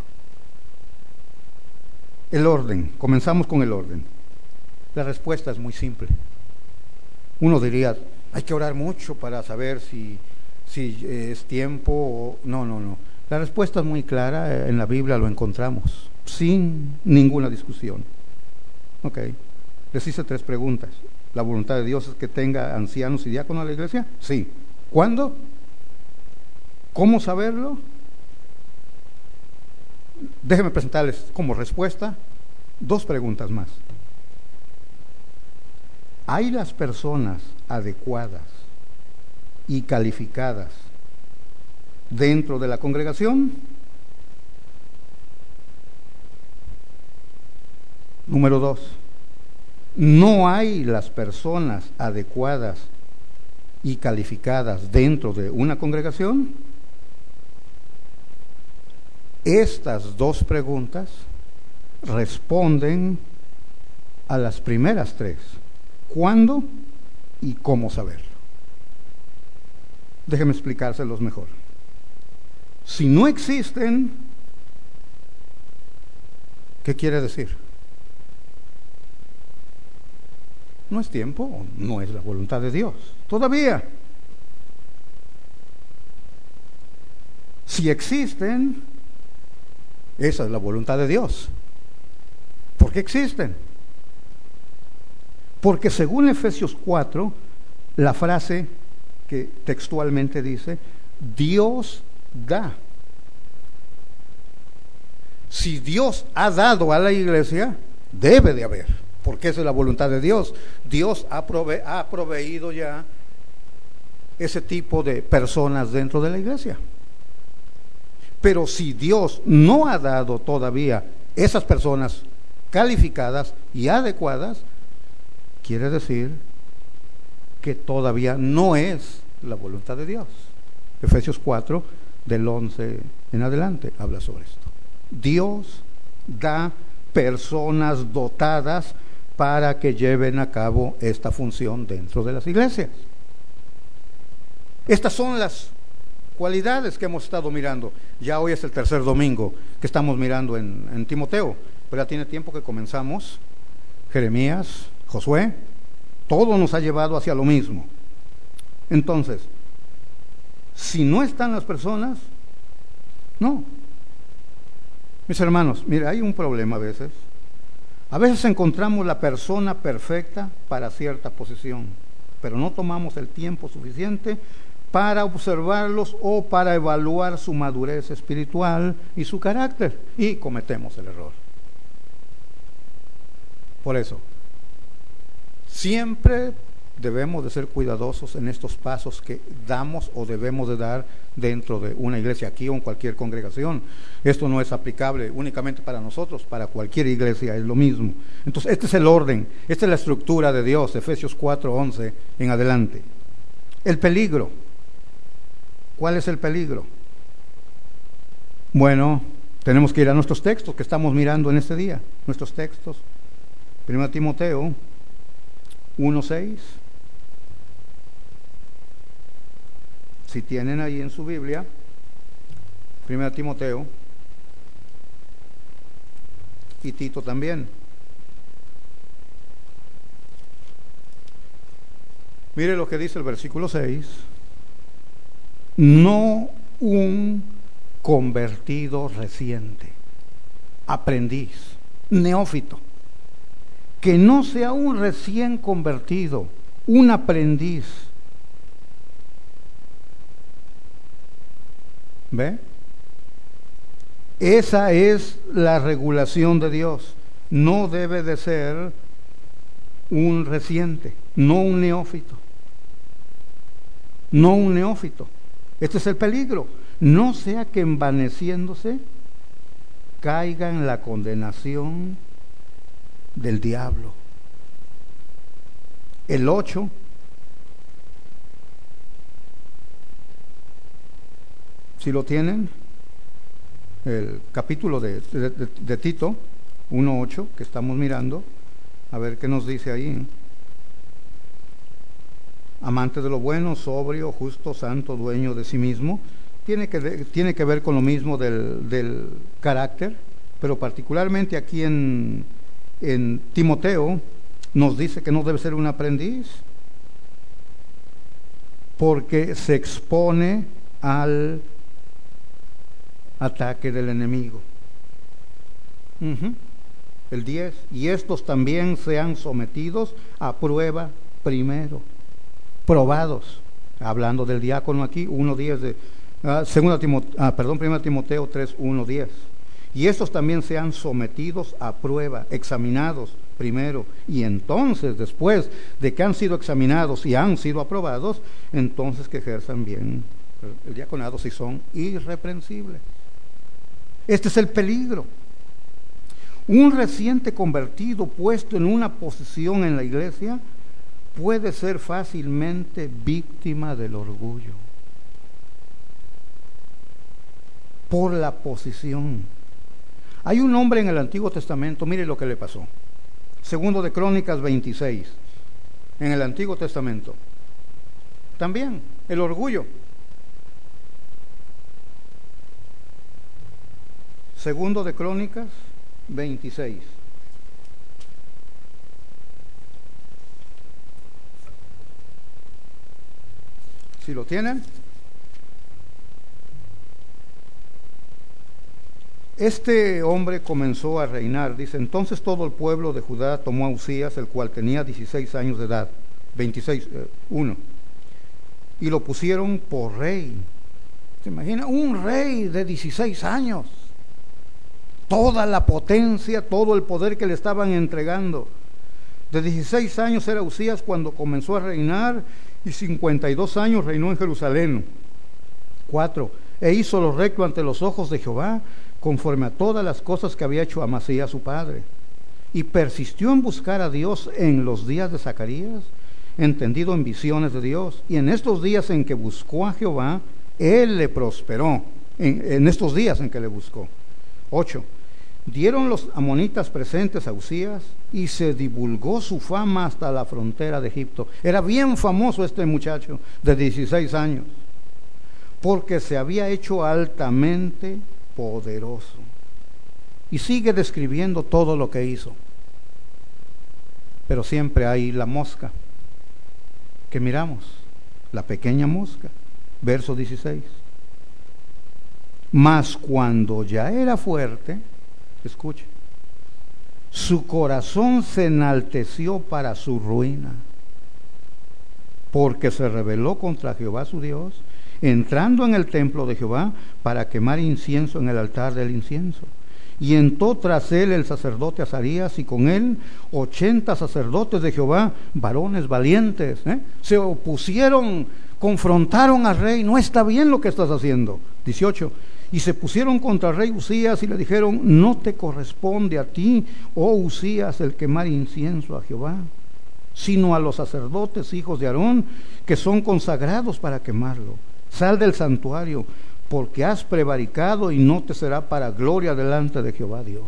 El orden, comenzamos con el orden. La respuesta es muy simple. Uno diría, hay que orar mucho para saber si, si es tiempo o... No, no, no. La respuesta es muy clara, en la Biblia lo encontramos, sin ninguna discusión. Ok, les hice tres preguntas. ¿La voluntad de Dios es que tenga ancianos y diáconos en la iglesia? Sí. ¿Cuándo? ¿Cómo saberlo? Déjenme presentarles como respuesta dos preguntas más. ¿Hay las personas adecuadas y calificadas dentro de la congregación? Número dos, ¿no hay las personas adecuadas y calificadas dentro de una congregación? Estas dos preguntas responden a las primeras tres: ¿cuándo y cómo saberlo? Déjenme explicárselos mejor. Si no existen, ¿qué quiere decir? No es tiempo, no es la voluntad de Dios todavía. Si existen, esa es la voluntad de Dios. ¿Por qué existen? Porque según Efesios cuatro, la frase que textualmente dice, Dios da. Si Dios ha dado a la iglesia, debe de haber, porque esa es la voluntad de Dios. Dios ha, prove- ha proveído ya ese tipo de personas dentro de la iglesia. Pero si Dios no ha dado todavía esas personas calificadas y adecuadas, quiere decir que todavía no es la voluntad de Dios. Efesios cuatro, del once en adelante, habla sobre esto. Dios da personas dotadas para que lleven a cabo esta función dentro de las iglesias. Estas son las cualidades que hemos estado mirando. Ya hoy es el tercer domingo que estamos mirando en, en Timoteo, pero ya tiene tiempo que comenzamos. Jeremías, Josué, todo nos ha llevado hacia lo mismo. Entonces, si no están las personas, no. Mis hermanos, mire, hay un problema a veces. A veces encontramos la persona perfecta para cierta posición, pero no tomamos el tiempo suficiente para observarlos o para evaluar su madurez espiritual y su carácter, y cometemos el error. Por eso, siempre debemos de ser cuidadosos en estos pasos que damos o debemos de dar dentro de una iglesia, aquí o en cualquier congregación. Esto no es aplicable únicamente para nosotros, para cualquier iglesia es lo mismo. Entonces, este es el orden, esta es la estructura de Dios, Efesios cuatro once en adelante. El peligro. ¿Cuál es el peligro? Bueno, tenemos que ir a nuestros textos que estamos mirando en este día, nuestros textos. Primera Timoteo uno seis. Si tienen ahí en su Biblia, Primera Timoteo, y Tito también. Mire lo que dice el versículo seis. No un convertido reciente, aprendiz, neófito, que no sea un recién convertido, un aprendiz. ¿Ve? Esa es la regulación de Dios. No debe de ser un reciente, no un neófito. No un neófito. Este es el peligro. No sea que envaneciéndose caiga en la condenación del diablo. El ocho. Si lo tienen, el capítulo de, de, de, de Tito uno ocho que estamos mirando, a ver qué nos dice ahí. Amante de lo bueno, sobrio, justo, santo, dueño de sí mismo. Tiene que, tiene que ver con lo mismo del, del carácter, pero particularmente aquí en, en Timoteo nos dice que no debe ser un aprendiz, porque se expone al ataque del enemigo. Uh-huh. El diez. Y estos también sean sometidos a prueba primero. Probados. Hablando del diácono aquí, uno diez de uh, segunda Timoteo, ah, perdón, primera Timoteo tres uno diez. Y estos también sean sometidos a prueba, examinados primero, y entonces después de que han sido examinados y han sido aprobados, entonces que ejerzan bien el diaconado si son irreprensibles. Este es el peligro. Un reciente convertido puesto en una posición en la iglesia puede ser fácilmente víctima del orgullo por la posición. Hay un hombre en el Antiguo Testamento, mire lo que le pasó. Segundo de Crónicas veintiséis, en el Antiguo Testamento. También el orgullo. Segundo de Crónicas veintiséis. Si lo tienen. Este hombre comenzó a reinar, dice, entonces todo el pueblo de Judá tomó a Usías, el cual tenía dieciséis años de edad, veintiséis, uno, y lo pusieron por rey. ¿Se imagina? Un rey de dieciséis años. Toda la potencia, todo el poder que le estaban entregando. De dieciséis años era Usías cuando comenzó a reinar, y cincuenta y dos años reinó en Jerusalén. Cuatro, e hizo lo recto ante los ojos de Jehová, conforme a todas las cosas que había hecho Amasías su padre. Y persistió en buscar a Dios en los días de Zacarías, entendido en visiones de Dios. Y en estos días en que buscó a Jehová, Él le prosperó. En, en estos días en que le buscó. Ocho. Dieron los amonitas presentes a Uzías y se divulgó su fama hasta la frontera de Egipto. Era bien famoso este muchacho de dieciséis años, porque se había hecho altamente poderoso. Y sigue describiendo todo lo que hizo. Pero siempre hay la mosca que miramos, la pequeña mosca. Verso dieciséis. Mas cuando ya era fuerte, escuche, su corazón se enalteció para su ruina, porque se rebeló contra Jehová su Dios, entrando en el templo de Jehová para quemar incienso en el altar del incienso. Y entró tras él el sacerdote Azarías, y con él ochenta sacerdotes de Jehová, varones valientes, ¿eh? Se opusieron, confrontaron al rey. No está bien lo que estás haciendo. dieciocho. Y se pusieron contra el rey Uzías y le dijeron: no te corresponde a ti, oh Uzías, el quemar incienso a Jehová, sino a los sacerdotes hijos de Aarón, que son consagrados para quemarlo. Sal del santuario, porque has prevaricado, y no te será para gloria delante de Jehová Dios.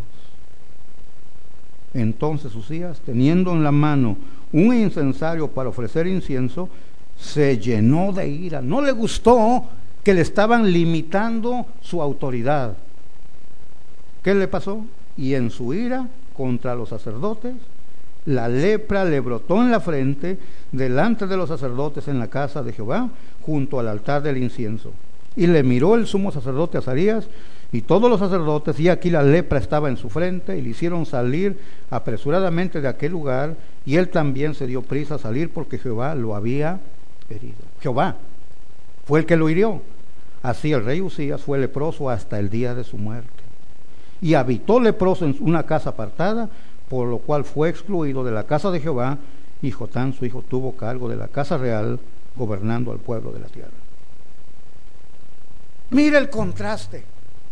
Entonces Uzías, teniendo en la mano un incensario para ofrecer incienso, se llenó de ira. No le gustó que le estaban limitando su autoridad. ¿Qué le pasó? Y en su ira contra los sacerdotes, la lepra le brotó en la frente delante de los sacerdotes en la casa de Jehová, junto al altar del incienso. Y le miró el sumo sacerdote Azarías y todos los sacerdotes, y aquí la lepra estaba en su frente, y le hicieron salir apresuradamente de aquel lugar, y él también se dio prisa a salir, porque Jehová lo había herido. Jehová fue el que lo hirió. Así el rey Uzías fue leproso hasta el día de su muerte, y habitó leproso en una casa apartada, por lo cual fue excluido de la casa de Jehová, y Jotán su hijo tuvo cargo de la casa real, gobernando al pueblo de la tierra. Mira el contraste.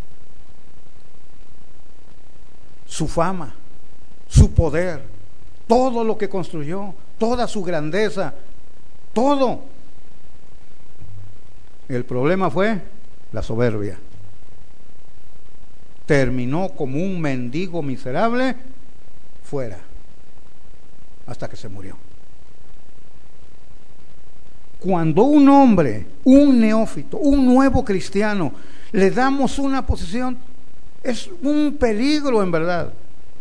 Su fama, su poder, todo lo que construyó, toda su grandeza, todo. El problema fue la soberbia. Terminó como un mendigo miserable fuera, hasta que se murió. Cuando un hombre, un neófito, un nuevo cristiano, le damos una posición, es un peligro en verdad.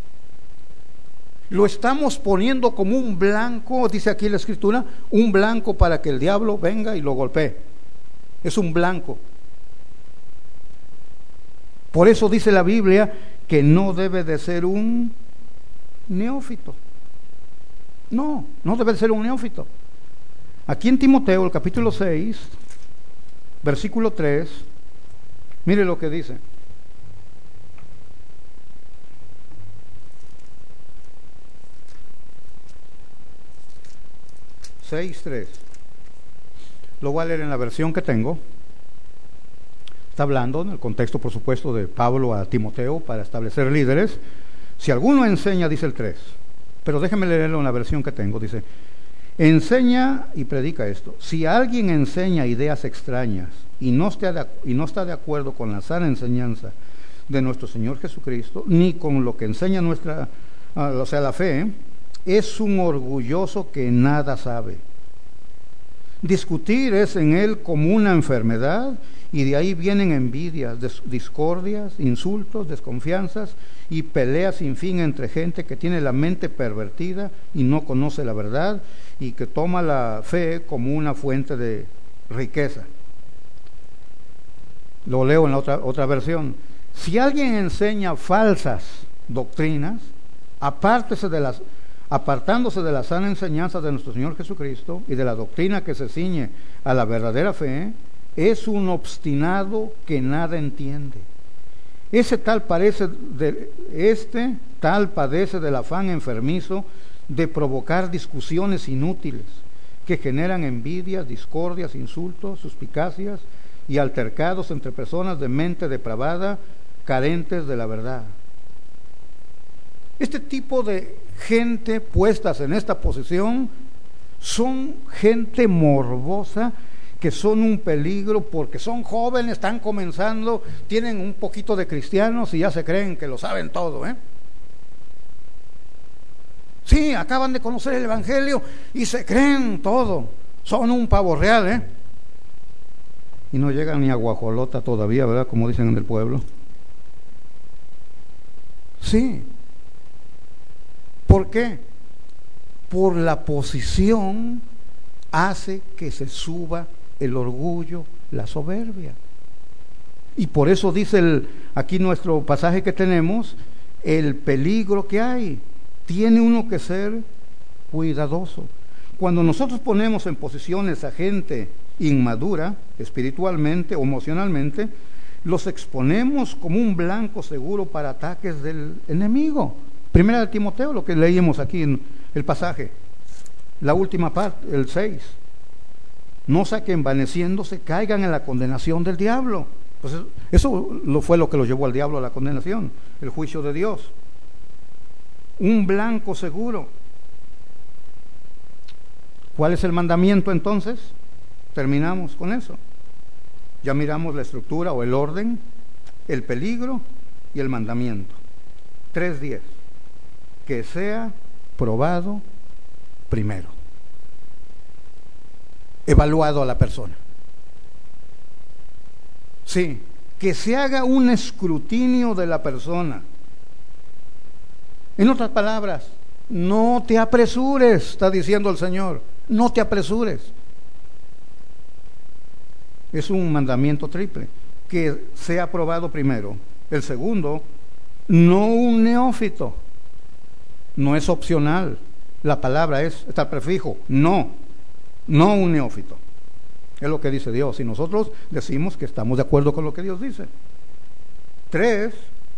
Lo estamos poniendo como un blanco, dice aquí la escritura, un blanco para que el diablo venga y lo golpee. Es un blanco. Por eso dice la Biblia que no debe de ser un neófito. No, no debe de ser un neófito. Aquí en Timoteo, el capítulo seis, versículo tres, mire lo que dice. seis tres. Lo voy a leer en la versión que tengo. Está hablando en el contexto, por supuesto, de Pablo a Timoteo para establecer líderes. Si alguno enseña, dice el tres, pero déjeme leerlo en la versión que tengo. Dice: enseña y predica esto. Si alguien enseña ideas extrañas y no está de, y no está de acuerdo con la sana enseñanza de nuestro Señor Jesucristo, ni con lo que enseña nuestra, o sea, la fe, es un orgulloso que nada sabe. Discutir es en él como una enfermedad, y de ahí vienen envidias, discordias, insultos, desconfianzas y peleas sin fin entre gente que tiene la mente pervertida y no conoce la verdad, y que toma la fe como una fuente de riqueza. Lo leo en la otra, otra versión. Si alguien enseña falsas doctrinas, apártese de las apartándose de la sana enseñanza de nuestro Señor Jesucristo y de la doctrina que se ciñe a la verdadera fe, es un obstinado que nada entiende. Ese tal parece de, este tal padece del afán enfermizo de provocar discusiones inútiles que generan envidias, discordias, insultos, suspicacias y altercados entre personas de mente depravada, carentes de la verdad. Este tipo de gente puestas en esta posición son gente morbosa que son un peligro porque son jóvenes, están comenzando, tienen un poquito de cristianos y ya se creen que lo saben todo, ¿eh? Sí, acaban de conocer el Evangelio y se creen todo, son un pavo real, ¿eh? Y no llegan ni a guajolota todavía, ¿verdad? Como dicen en el pueblo. Sí. ¿Por qué? Por la posición hace que se suba el orgullo, la soberbia. Y por eso dice el, aquí nuestro pasaje que tenemos, el peligro que hay. Tiene uno que ser cuidadoso. Cuando nosotros ponemos en posiciones a gente inmadura, espiritualmente o emocionalmente, los exponemos como un blanco seguro para ataques del enemigo. Primera de Timoteo, lo que leímos aquí en el pasaje, la última parte, el seis. No sea que envaneciéndose caigan en la condenación del diablo. Pues eso lo fue lo que lo llevó al diablo a la condenación, el juicio de Dios. Un blanco seguro. ¿Cuál es el mandamiento entonces? Terminamos con eso. Ya miramos la estructura o el orden, el peligro y el mandamiento. tres diez. Que sea probado primero. Evaluado a la persona. Sí, que se haga un escrutinio de la persona. En otras palabras, no te apresures, está diciendo el Señor, no te apresures. Es un mandamiento triple, que sea aprobado primero. El segundo, no un neófito, no es opcional. La palabra es, está el prefijo, no, no un neófito. Es lo que dice Dios, y nosotros decimos que estamos de acuerdo con lo que Dios dice. Tres,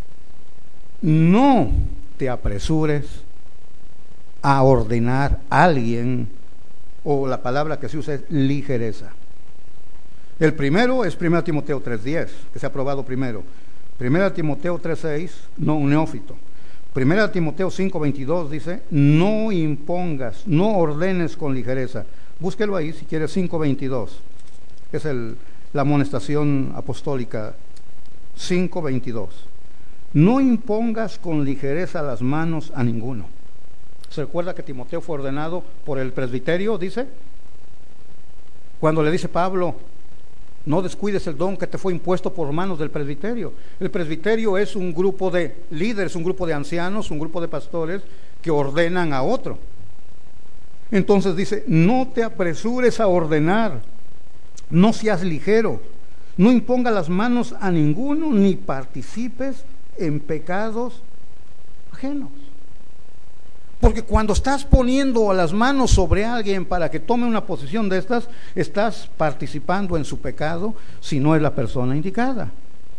no te apresures a ordenar a alguien, o la palabra que se usa es ligereza. El primero es primera Timoteo tres diez, que se ha aprobado primero. primera Timoteo tres seis, no un neófito. primera Timoteo cinco veintidós dice, no impongas, no ordenes con ligereza. Búsquelo ahí si quieres, cinco veintidós. Es el, la amonestación apostólica, cinco veintidós. No impongas con ligereza las manos a ninguno. ¿Se recuerda que Timoteo fue ordenado por el presbiterio? Dice, cuando le dice Pablo, no descuides el don que te fue impuesto por manos del presbiterio. El presbiterio es un grupo de líderes, un grupo de ancianos, un grupo de pastores que ordenan a otro. Entonces dice, no te apresures a ordenar, no seas ligero, no imponga las manos a ninguno, ni participes en pecados ajenos. Porque cuando estás poniendo las manos sobre alguien para que tome una posición de estas, estás participando en su pecado si no es la persona indicada.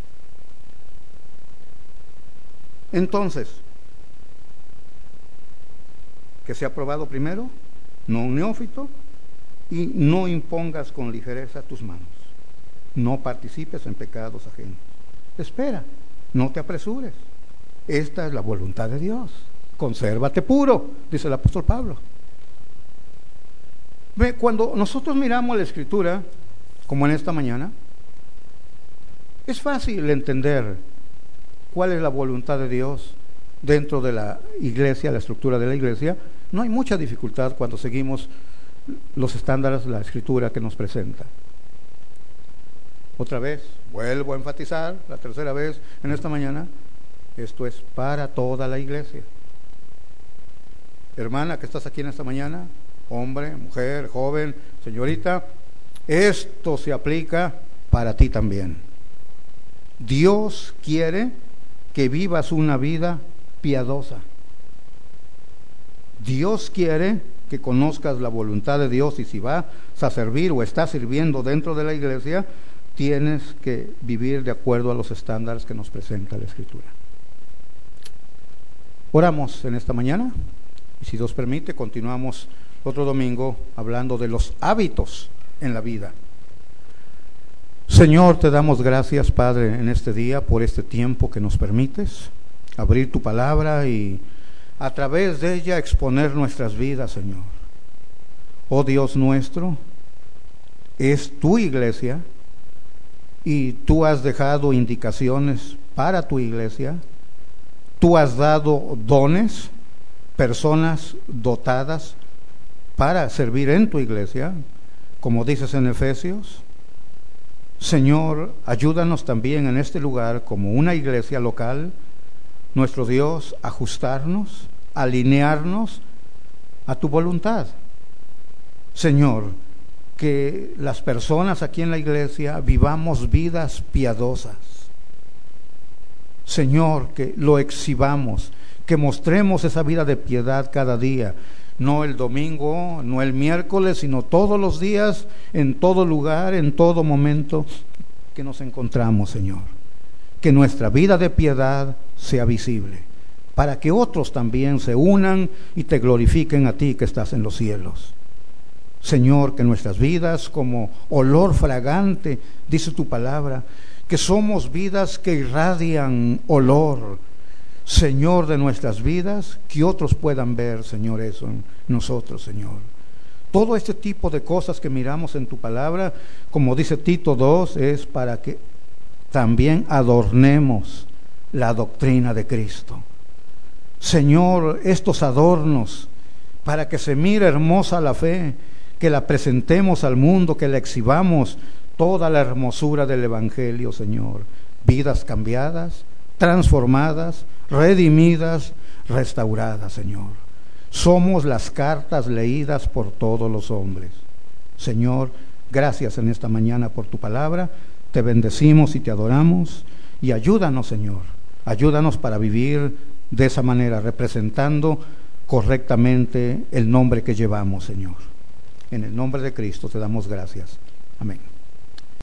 Entonces, que sea aprobado primero, no un neófito, y no impongas con ligereza tus manos. No participes en pecados ajenos. Espera, no te apresures. Esta es la voluntad de Dios. Consérvate puro, dice el apóstol Pablo. Ve, cuando nosotros miramos la Escritura, como en esta mañana, es fácil entender cuál es la voluntad de Dios dentro de la iglesia, la estructura de la iglesia. No hay mucha dificultad cuando seguimos los estándares de la Escritura que nos presenta. Otra vez, vuelvo a enfatizar, la tercera vez en esta mañana, esto es para toda la iglesia. Hermana que estás aquí en esta mañana, hombre, mujer, joven, señorita, esto se aplica para ti también. Dios quiere que vivas una vida piadosa. Dios quiere que conozcas la voluntad de Dios, y si vas a servir o estás sirviendo dentro de la iglesia, tienes que vivir de acuerdo a los estándares que nos presenta la Escritura. Oramos en esta mañana. Y si Dios permite, continuamos otro domingo hablando de los hábitos en la vida. Señor, te damos gracias, Padre, en este día por este tiempo que nos permites abrir tu palabra y a través de ella exponer nuestras vidas, Señor. Oh Dios nuestro, es tu iglesia y tú has dejado indicaciones para tu iglesia, tú has dado dones, personas dotadas para servir en tu iglesia, como dices en Efesios. Señor, ayúdanos también en este lugar como una iglesia local, nuestro Dios, ajustarnos, alinearnos a tu voluntad. Señor, que las personas aquí en la iglesia vivamos vidas piadosas. Señor, que lo exhibamos, que mostremos esa vida de piedad cada día, no el domingo, no el miércoles, sino todos los días, en todo lugar, en todo momento que nos encontramos, Señor. Que nuestra vida de piedad sea visible, para que otros también se unan y te glorifiquen a ti que estás en los cielos. Señor, que nuestras vidas como olor fragante, dice tu palabra, que somos vidas que irradian olor, Señor, de nuestras vidas, que otros puedan ver, Señor, eso en nosotros, Señor. Todo este tipo de cosas que miramos en tu palabra, como dice Tito dos, es para que también adornemos la doctrina de Cristo. Señor, estos adornos, para que se mire hermosa la fe, que la presentemos al mundo, que la exhibamos, toda la hermosura del Evangelio, Señor. Vidas cambiadas, transformadas, redimidas, restauradas, Señor. Somos las cartas leídas por todos los hombres. Señor, gracias en esta mañana por tu palabra. Te bendecimos y te adoramos. Y ayúdanos, Señor. Ayúdanos para vivir de esa manera, representando correctamente el nombre que llevamos, Señor. En el nombre de Cristo te damos gracias. Amén.